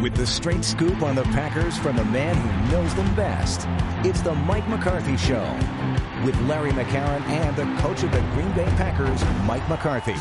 with the straight scoop on the Packers from the man who knows them best. It's the Mike McCarthy Show with Larry McCarron and the coach of the Green Bay Packers, Mike McCarthy.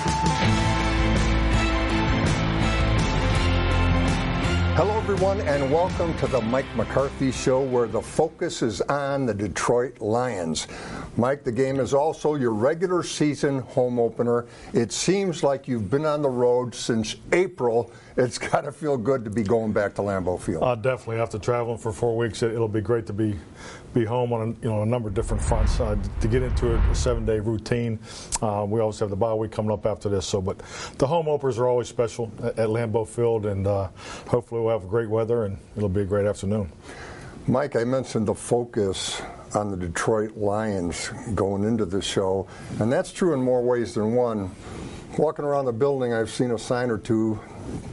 Hello, everyone, and welcome to the Mike McCarthy Show, where the focus is on the Detroit Lions. Mike, the game is also your regular season home opener. It seems like you've been on the road since April. It's got to feel good to be going back to Lambeau Field. Definitely. After traveling for 4 weeks, it'll be great to be home on a number of different fronts. To get into a 7-day routine, we always have the bye week coming up after this. But the home openers are always special at Lambeau Field, and hopefully we'll have great weather and it'll be a great afternoon. Mike, I mentioned the focus on the Detroit Lions going into the show, and that's true in more ways than one. Walking around the building, I've seen a sign or two,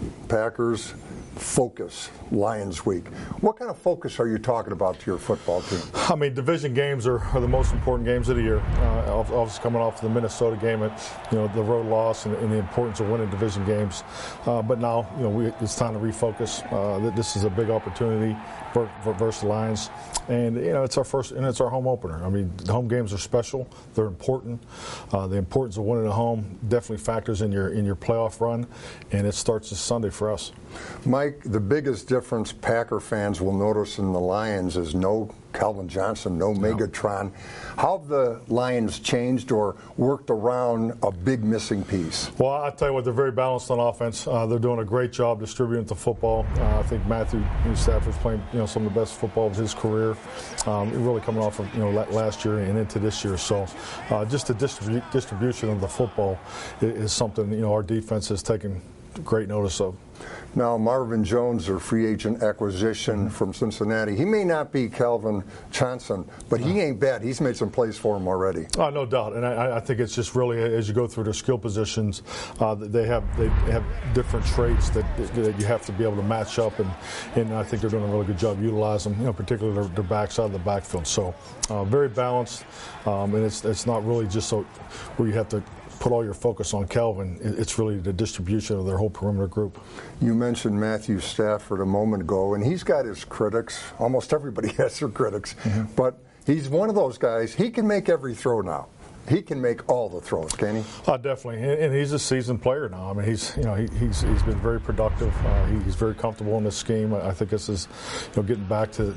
Packers focus, Lions Week. What kind of focus are you talking about to your football team? I mean, division games are the most important games of the year. Obviously, coming off the Minnesota game, the road loss and the importance of winning division games. But now, it's time to refocus. This is a big opportunity versus the Lions, and it's our first, and it's our home opener. I mean, the home games are special. They're important. The importance of winning at home definitely factors in your playoff run, and it starts this Sunday for us. Mike, the biggest difference Packer fans will notice in the Lions is no Calvin Johnson, no Megatron. How have the Lions changed or worked around a big missing piece? Well, I'll tell you what, they're very balanced on offense. They're doing a great job distributing the football. I think Matthew Stafford's playing some of the best football of his career, really coming off of last year and into this year. So just the distribution of the football is something our defense has taken great notice of. Now, Marvin Jones, their free agent acquisition from Cincinnati, he may not be Calvin Johnson, but he ain't bad. He's made some plays for him already. Oh, no doubt. And I think it's just really, as you go through their skill positions, they have different traits that you have to be able to match up, and I think they're doing a really good job utilizing them, particularly their backside of the backfield. So very balanced, and it's not really just so where you have to put all your focus on Calvin. It's really the distribution of their whole perimeter group. You mentioned Matthew Stafford a moment ago, and he's got his critics. Almost everybody has their critics. Mm-hmm. But he's one of those guys. He can make every throw now. He can make all the throws, can he? Definitely, and he's a seasoned player now. I mean, he's been very productive. He's very comfortable in this scheme. I think this is, getting back to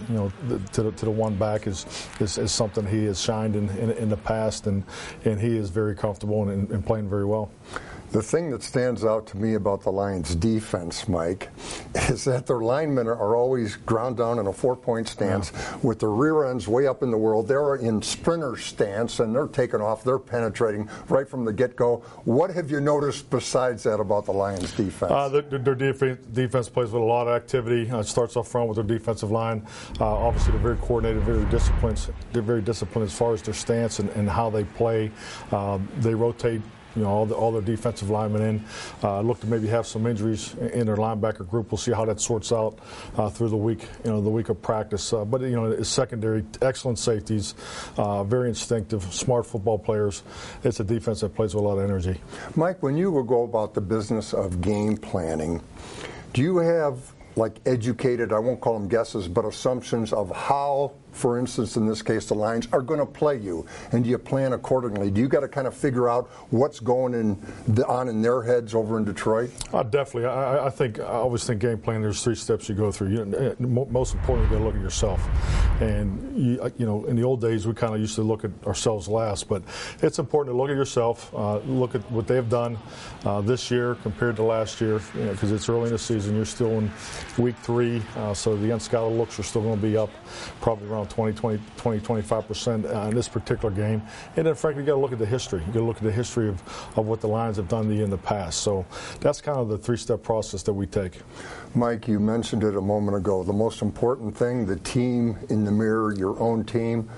the one back is something he has shined in the past, and he is very comfortable and playing very well. The thing that stands out to me about the Lions' defense, Mike, is that their linemen are always ground down in a 4-point stance with their rear ends way up in the world. They're in sprinter stance, and they're taking off. They're penetrating right from the get-go. What have you noticed besides that about the Lions' defense? Their defense plays with a lot of activity. It starts off front with their defensive line. Obviously, they're very coordinated, very disciplined. They're very disciplined as far as their stance and how they play. They rotate all their defensive linemen in. Look to maybe have some injuries in their linebacker group. We'll see how that sorts out through the week, the week of practice. But it's secondary, excellent safeties, very instinctive, smart football players. It's a defense that plays with a lot of energy. Mike, when you go about the business of game planning, do you have educated, I won't call them guesses, but assumptions of how, for instance, in this case, the Lions are going to play you, and do you plan accordingly? Do you got to kind of figure out what's going on in their heads over in Detroit? Definitely. I always think game plan. There's 3 steps you go through. Most importantly, you got to look at yourself. And in the old days, we kind of used to look at ourselves last, but it's important to look at yourself, look at what they've done this year compared to last year, because it's early in the season. You're still in week 3, so the unscouted looks are still going to be up probably around 20-25% in this particular game. And then, frankly, you got to look at the history. You got to look at the history of what the Lions have done in the past. So that's kind of the 3-step process that we take. Mike, you mentioned it a moment ago. The most important thing, the team in the mirror, your own team.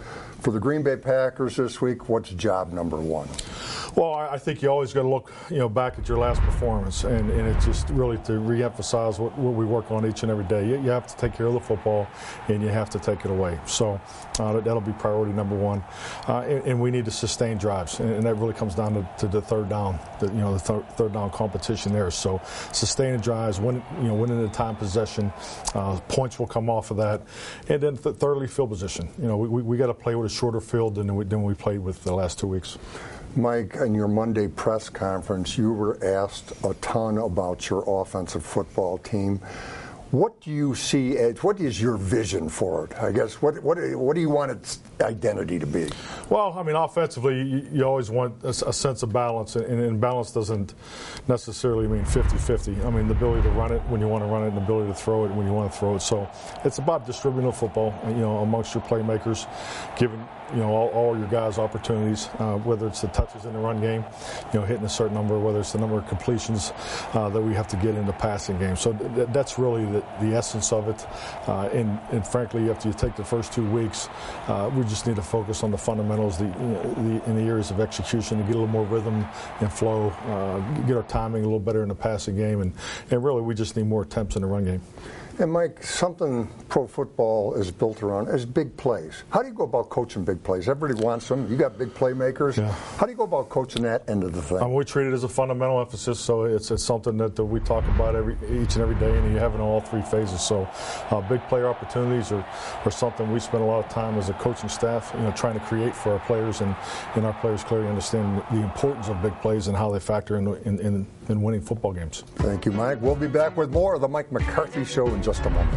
For the Green Bay Packers this week, what's job number one? Well, I think you always got to look, back at your last performance, and it's just really to reemphasize what we work on each and every day. You have to take care of the football, and you have to take it away. So that'll be priority number one, and we need to sustain drives, and that really comes down to the third down, the third down competition there. So sustaining drives, winning the time possession, points will come off of that, and then thirdly, field position. We got to play with a shorter field than we played with the last 2 weeks. Mike, in your Monday press conference, you were asked a ton about your offensive football team. What do you see as, what is your vision for it? I guess, what do you want its identity to be? Well, offensively, you always want a sense of balance, and balance doesn't necessarily mean 50-50. The ability to run it when you want to run it and the ability to throw it when you want to throw it. So it's about distributing the football, amongst your playmakers, giving all your guys opportunities, whether it's the touches in the run game, hitting a certain number, whether it's the number of completions that we have to get in the passing game. So that's really the essence of it. And frankly, after you take the first 2 weeks, we just need to focus on the fundamentals in the areas of execution to get a little more rhythm and flow, get our timing a little better in the passing game, and really we just need more attempts in the run game. And Mike, something pro football is built around is big plays. How do you go about coaching big plays? Everybody wants them. You got big playmakers. Yeah. How do you go about coaching that end of the thing? We treat it as a fundamental emphasis, so it's something that we talk about each and every day, and you have it in all three phases. So big player opportunities are something we spend a lot of time as a coaching staff, trying to create for our players, and our players clearly understand the importance of big plays and how they factor in winning football games. Thank you, Mike. We'll be back with more of the Mike McCarthy Show in just a moment.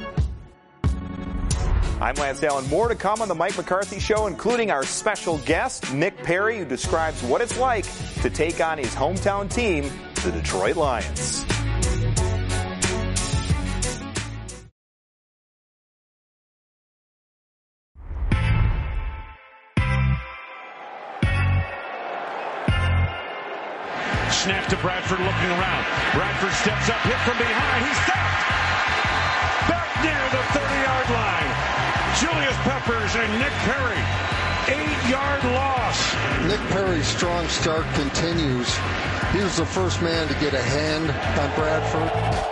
I'm Lance Allen. More to come on the Mike McCarthy Show, including our special guest, Nick Perry, who describes what it's like to take on his hometown team, the Detroit Lions. Snap to Bradford, looking around. Bradford steps up, hit from behind. He's stopped. Back near the 30-yard line. Julius Peppers and Nick Perry. 8-yard loss. Nick Perry's strong start continues. He was the first man to get a hand on Bradford.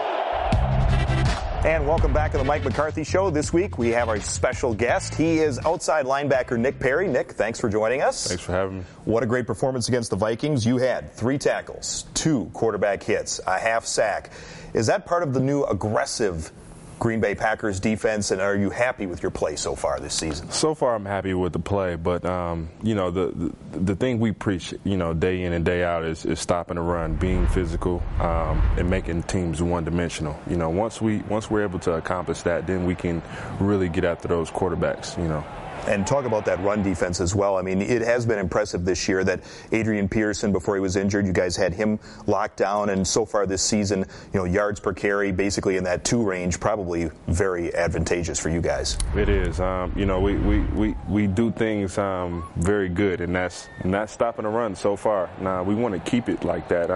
And welcome back to the Mike McCarthy Show. This week we have our special guest. He is outside linebacker Nick Perry. Nick, thanks for joining us. Thanks for having me. What a great performance against the Vikings. You had 3 tackles, 2 quarterback hits, a half sack. Is that part of the new aggressive Green Bay Packers defense, and are you happy with your play so far this season? So far I'm happy with the play, but the thing we preach, day in and day out is stopping the run, being physical, and making teams one-dimensional. Once we're able to accomplish that, then we can really get after those quarterbacks, And talk about that run defense as well. It has been impressive this year that Adrian Peterson, before he was injured, you guys had him locked down, and so far this season, yards per carry, basically in that 2 range, probably very advantageous for you guys. It is. We do things very good, and that's not stopping the run so far. Now we want to keep it like that.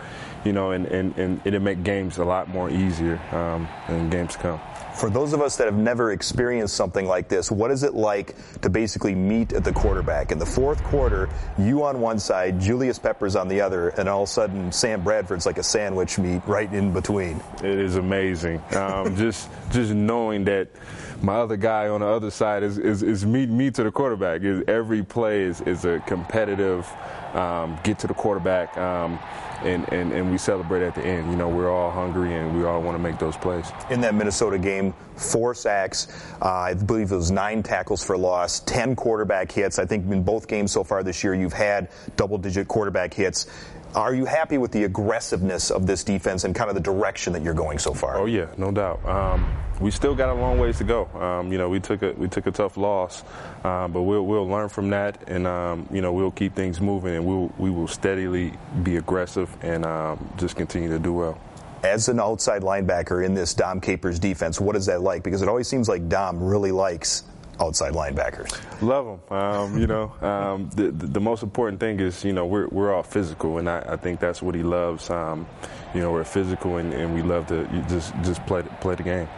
And it'll make games a lot more easier in games to come. For those of us that have never experienced something like this, what is it like to basically meet at the quarterback? In the fourth quarter, you on one side, Julius Peppers on the other, and all of a sudden Sam Bradford's like a sandwich meat right in between. It is amazing. Just knowing that my other guy on the other side is me to the quarterback. Every play is a competitive get to the quarterback. And we celebrate at the end. We're all hungry and we all want to make those plays. In that Minnesota game, 4 sacks, I believe it was 9 tackles for loss, 10 quarterback hits. I think in both games so far this year you've had double-digit quarterback hits. Are you happy with the aggressiveness of this defense and kind of the direction that you're going so far? Oh yeah, no doubt. We still got a long ways to go. We took a tough loss, but we'll learn from that, and we'll keep things moving, and we will steadily be aggressive and just continue to do well. As an outside linebacker in this Dom Capers defense, what is that like? Because it always seems like Dom really likes outside linebackers. Love them. The most important thing is, we're all physical, and I think that's what he loves. We're physical, and we love to just play the game.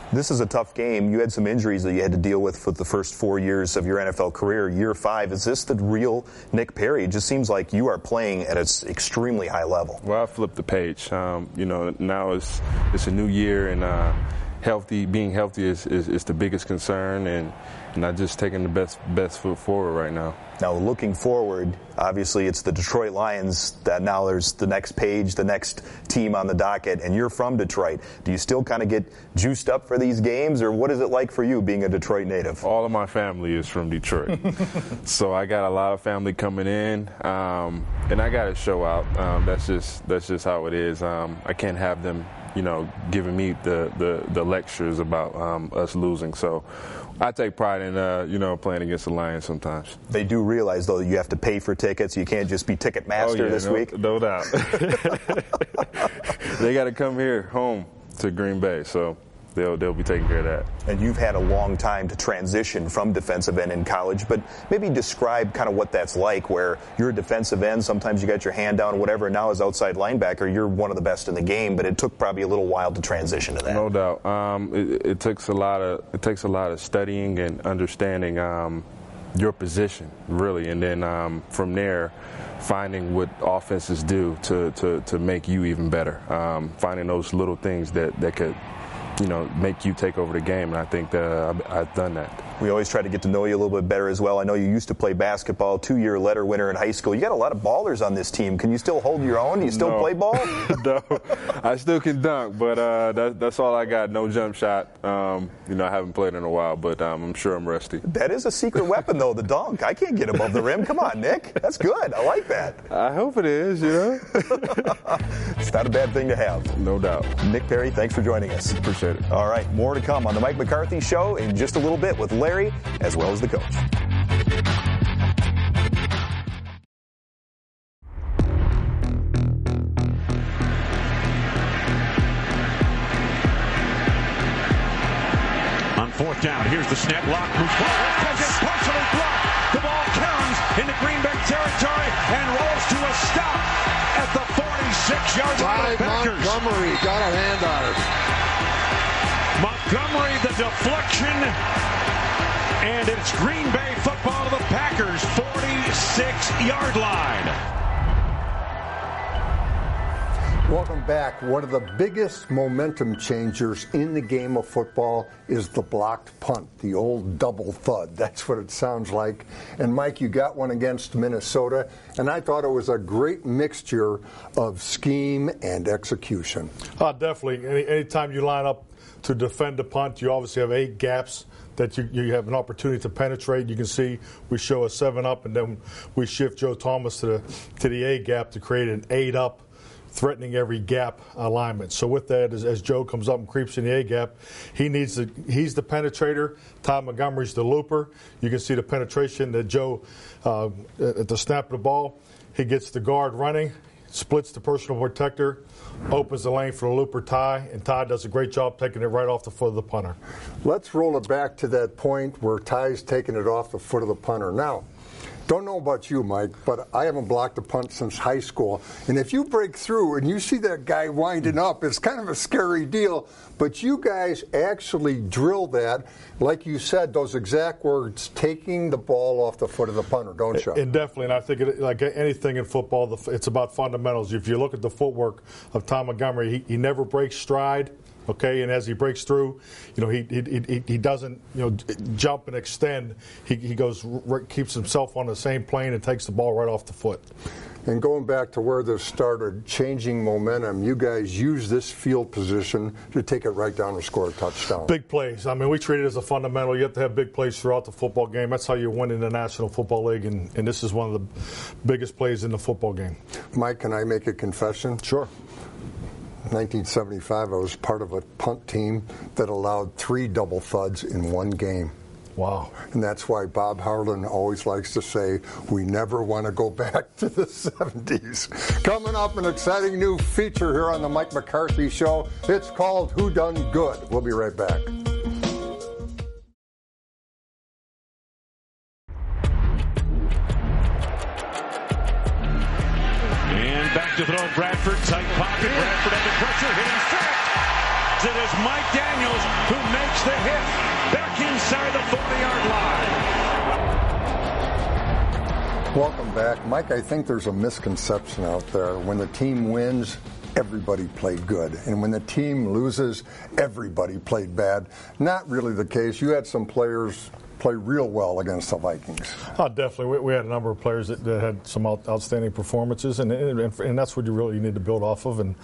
This is a tough game. You had some injuries that you had to deal with for the first 4 years of your NFL career. Year 5, is this the real Nick Perry? It just seems like you are playing at an extremely high level. Well, I flipped the page. Now it's a new year, and being healthy is the biggest concern, and I'm just taking the best foot forward right now. Now, looking forward, obviously it's the Detroit Lions that now there's the next page, the next team on the docket, and you're from Detroit. Do you still kind of get juiced up for these games, or what is it like for you being a Detroit native? All of my family is from Detroit, so I got a lot of family coming in, and I got to show out. That's just how it is. I can't have them, giving me the lectures about us losing. So I take pride in, playing against the Lions sometimes. They do realize, though, that you have to pay for tickets. You can't just be Ticketmaster this week. No doubt. They got to come here home to Green Bay, so they'll be taking care of that. And you've had a long time to transition from defensive end in college, but maybe describe kind of what that's like, where you're a defensive end, sometimes you got your hand down, whatever, and now as outside linebacker, you're one of the best in the game, but it took probably a little while to transition to that. No doubt. It takes a lot of studying and understanding your position, really, and then from there, finding what offenses do to make you even better. Finding those little things that could make you take over the game, and I think that I've done that. We always try to get to know you a little bit better as well. I know you used to play basketball, 2-year letter winner in high school. You got a lot of ballers on this team. Can you still hold your own? Do you still play ball? No, I still can dunk, but that's all I got. No jump shot. I haven't played in a while, but I'm sure I'm rusty. That is a secret weapon, though, the dunk. I can't get above the rim. Come on, Nick. That's good. I like that. I hope it is, It's not a bad thing to have. No doubt. Nick Perry, thanks for joining us. Appreciate it. All right, more to come on the Mike McCarthy Show in just a little bit with Larry as well as the coach. On 4th down, here's the snap, lock, moves forward, catches, partially blocked. The ball comes into Green Bay territory and rolls to a stop at the 46-yard line of the Packers. Montgomery got a hand on it. Montgomery, the deflection, and it's Green Bay football to the Packers' 46-yard line. Welcome back. One of the biggest momentum changers in the game of football is the blocked punt, the old double thud. That's what it sounds like. And Mike, you got one against Minnesota, and I thought it was a great mixture of scheme and execution. Definitely. Anytime you line up to defend the punt, you obviously have 8 gaps that you have an opportunity to penetrate. You can see we show a 7-up, and then we shift Joe Thomas to the A gap to create an 8-up, threatening every gap alignment. So with that, as Joe comes up and creeps in the A gap, he's the penetrator. Ty Montgomery's the looper. You can see the penetration that Joe, at the snap of the ball, he gets the guard running, splits the personal protector, opens the lane for the looper Ty, and Ty does a great job taking it right off the foot of the punter. Let's roll it back to that point where Ty's taking it off the foot of the punter. Now, don't know about you, Mike, but I haven't blocked a punt since high school. And if you break through and you see that guy winding up, it's kind of a scary deal. But you guys actually drill that, like you said, those exact words, taking the ball off the foot of the punter, don't you? And definitely, and I think like anything in football, it's about fundamentals. If you look at the footwork of Ty Montgomery, he never breaks stride. Okay, and as he breaks through, he doesn't jump and extend. He keeps himself on the same plane and takes the ball right off the foot. And going back to where this started, changing momentum, you guys use this field position to take it right down and score a touchdown. Big plays. I mean, we treat it as a fundamental. You have to have big plays throughout the football game. That's how you win in the National Football League, and this is one of the biggest plays in the football game. Mike, can I make a confession? Sure. 1975, I was part of a punt team that allowed 3 double thuds in one game. Wow. And that's why Bob Harlan always likes to say, we never want to go back to the 70s. Coming up, an exciting new feature here on the Mike McCarthy Show. It's called Who Done Good. We'll be right back. And back to throw Bradford, tight pocket. Bradford under pressure, hitting sack. It is Mike Daniels, who makes the hit back inside the 40-yard line. Welcome back. Mike, I think there's a misconception out there. When the team wins, everybody played good. And when the team loses, everybody played bad. Not really the case. You had some players play real well against the Vikings. Definitely. We had a number of players that had some outstanding performances, and that's what you really need to build off of. And,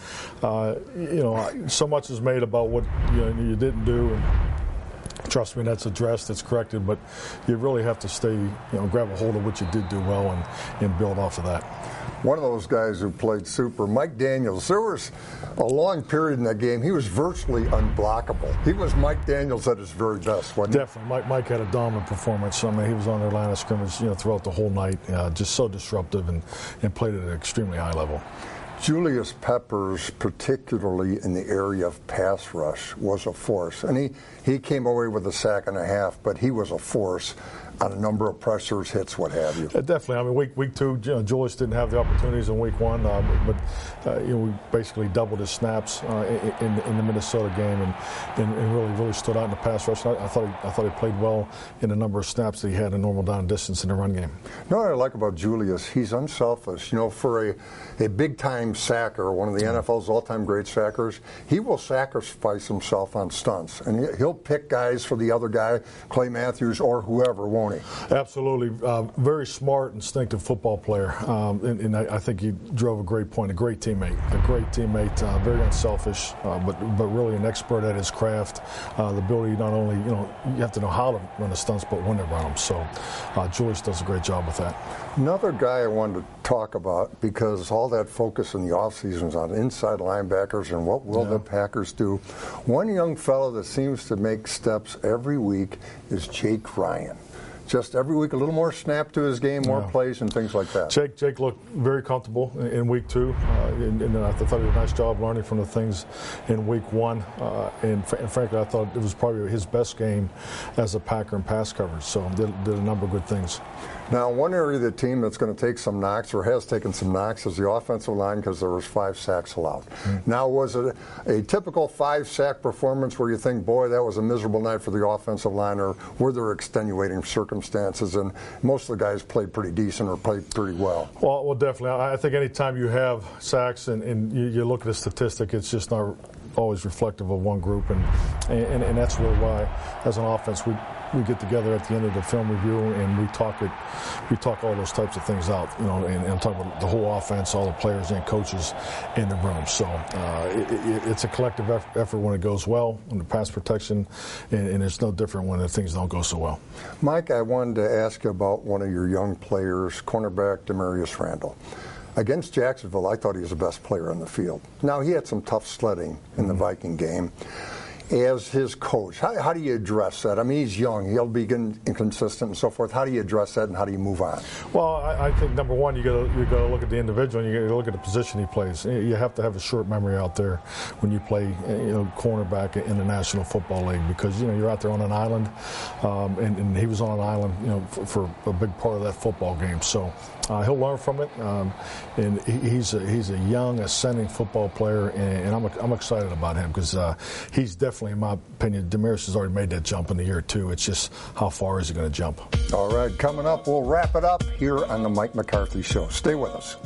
so much is made about what you didn't do. And trust me, that's addressed, it's corrected, but you really have to stay, grab a hold of what you did do well and build off of that. One of those guys who played super, Mike Daniels, there was a long period in that game, he was virtually unblockable. He was Mike Daniels at his very best, wasn't he? Definitely. Mike had a dominant performance. I mean, he was on their line of scrimmage, throughout the whole night, just so disruptive and played at an extremely high level. Julius Peppers, particularly in the area of pass rush, was a force. And he came away with a sack and a half, but he was a force on a number of pressures, hits, what have you. Definitely. I mean, week two, Julius didn't have the opportunities in week one, but we basically doubled his snaps in the Minnesota game and really stood out in the pass rush. I thought he played well in a number of snaps that he had in normal down and distance in the run game. You know what I like about Julius? He's unselfish. For a big-time sacker, one of the NFL's all-time great sackers, he will sacrifice himself on stunts. And he'll pick guys for the other guy, Clay Matthews or whoever, won't he? Absolutely. Very smart, instinctive football player. And I think he drove a great point, a great teammate, very unselfish, but really an expert at his craft. The ability not only, you have to know how to run the stunts, but when to run them. So Julius does a great job with that. Another guy I wanted to talk about, because all that focus in the offseason is on inside linebackers and what will the Packers do. One young fellow that seems to make steps every week is Jake Ryan. Just every week a little more snap to his game, more plays and things like that. Jake looked very comfortable in week two, and I thought he did a nice job learning from the things in week one. And frankly, I thought it was probably his best game as a Packer in pass coverage. So did a number of good things. Now, one area of the team that's going to take some knocks, or has taken some knocks, is the offensive line, because there was 5 sacks allowed. Now, was it a typical 5-sack performance where you think, boy, that was a miserable night for the offensive line, or were there extenuating circumstances, and most of the guys played pretty decent or played pretty well? Well, definitely. I think any time you have sacks and you look at a statistic, it's just not always reflective of one group, and that's really why, as an offense, we get together at the end of the film review and we talk all those types of things out, and talk about the whole offense, all the players and coaches in the room. So it's a collective effort when it goes well, in the pass protection, and it's no different when the things don't go so well. Mike, I wanted to ask you about one of your young players, cornerback Demarius Randall. Against Jacksonville, I thought he was the best player on the field. Now, he had some tough sledding in the Viking game. As his coach, how do you address that? I mean, he's young. He'll be inconsistent and so forth. How do you address that, and how do you move on? Well, I think, number one, you got to look at the individual, and you got to look at the position he plays. You have to have a short memory out there when you play, cornerback in the National Football League, because you're out there on an island, and he was on an island, for a big part of that football game. So he'll learn from it, and he's a young, ascending football player, and I'm excited about him, because he's definitely, in my opinion, Demarius has already made that jump in the year 2. It's just how far is he going to jump? All right, coming up, we'll wrap it up here on the Mike McCarthy Show. Stay with us.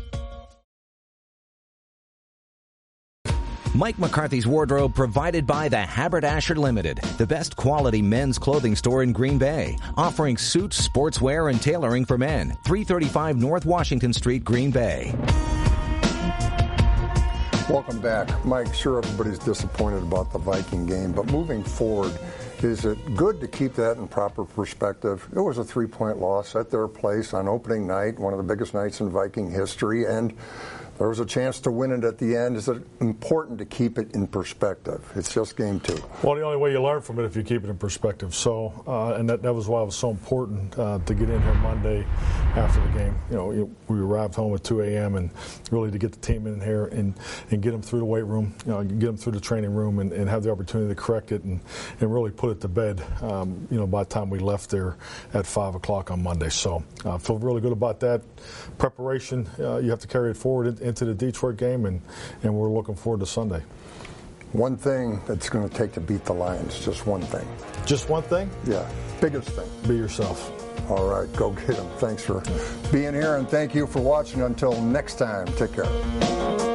Mike McCarthy's Wardrobe provided by the Haberdasher Limited, the best quality men's clothing store in Green Bay, offering suits, sportswear, and tailoring for men. 335 North Washington Street, Green Bay. Welcome back. Mike, sure everybody's disappointed about the Viking game, but moving forward, is it good to keep that in proper perspective? It was a 3-point loss at their place on opening night, one of the biggest nights in Viking history, and there was a chance to win it at the end. Is it important to keep it in perspective? It's just game 2. Well, the only way you learn from it if you keep it in perspective. So, and that was why it was so important to get in here Monday after the game. We arrived home at 2 a.m. and really to get the team in here and get them through the weight room, get them through the training room and have the opportunity to correct it and really put it to bed, by the time we left there at 5 o'clock on Monday. So I feel really good about that. Preparation, you have to carry it forward into the Detroit game, and we're looking forward to Sunday. One thing that's going to take to beat the Lions, just one thing. Just one thing? Yeah, biggest thing. Be yourself. All right, go get them. Thanks for being here, and thank you for watching. Until next time, take care.